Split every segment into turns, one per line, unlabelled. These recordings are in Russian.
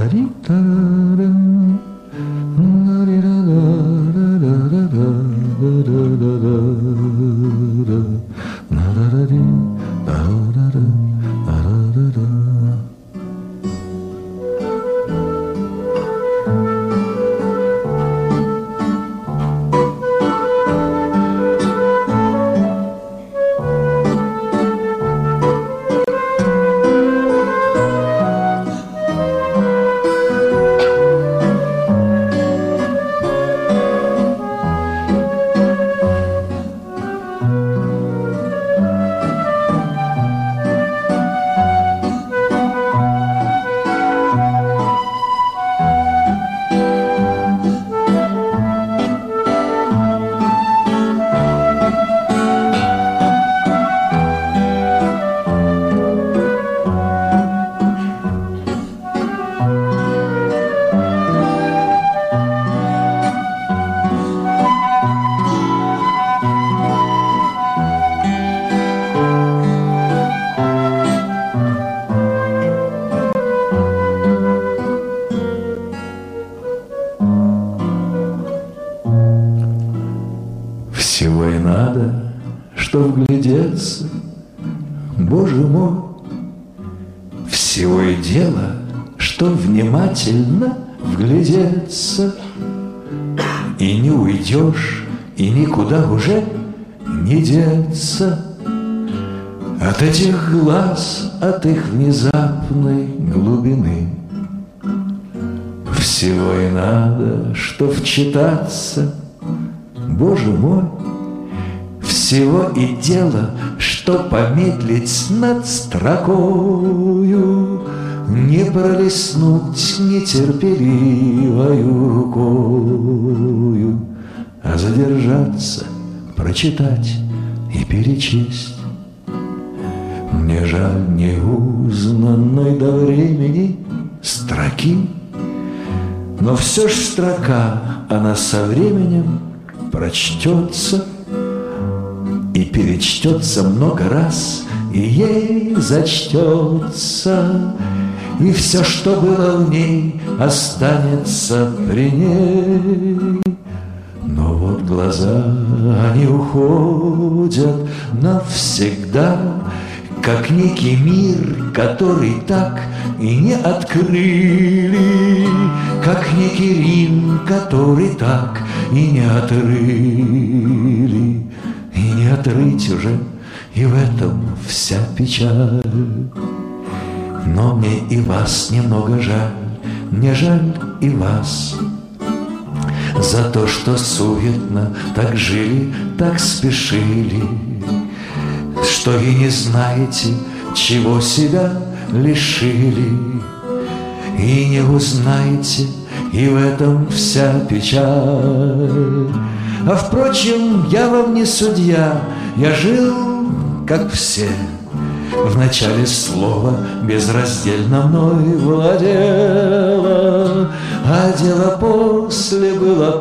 Всего и надо, что вглядеться, Боже мой, всего и дело, что внимательно вглядеться. И не уйдешь, и никуда уже не деться от этих глаз, от их внезапной глубины. Всего и надо, что вчитаться, Боже мой, всего и дело, что помедлить над строкою, не пролистнуть нетерпеливою рукою, а задержаться, прочитать и перечесть. Мне жаль неузнанной до времени строки, но все ж строка, она со временем прочтется и перечтется много раз, и ей зачтется, и все, что было в ней, останется при ней. Но вот глаза, они уходят навсегда, как некий мир, который так и не открыли, как некий Рим, который так и не отрыли, и не отрыть уже, и в этом вся печаль. Но мне и вас немного жаль, мне жаль и вас, за то, что суетно так жили, так спешили, что и не знаете, чего себя лишили, и не узнаете, и в этом вся печаль. А впрочем, я вам не судья, я жил, как все. В начале слова безраздельно мной владело, а дело после было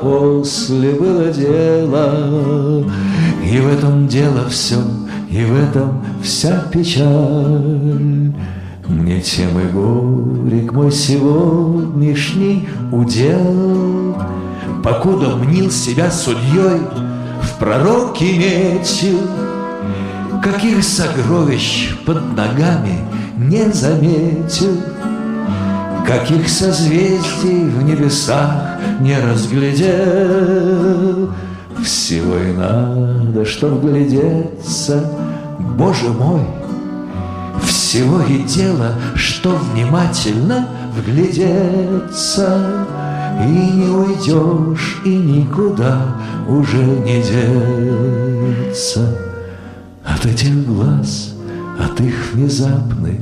дело. И в этом дело все, и в этом вся печаль. Мне тем и горек мой сегодняшний удел, покуда мнил себя судьей, в пророке метил, каких сокровищ под ногами не заметил, каких созвездий в небесах не разглядел. Всего и надо, чтоб глядеться, Боже мой, всего и дело, что внимательно вглядеться, и не уйдешь, и никуда уже не деться от этих глаз, от их внезапной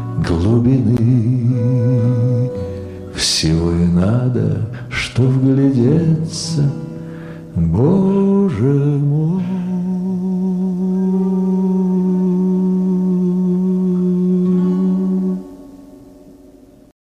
глубины. Всего и надо, что вглядеться, Боже мой.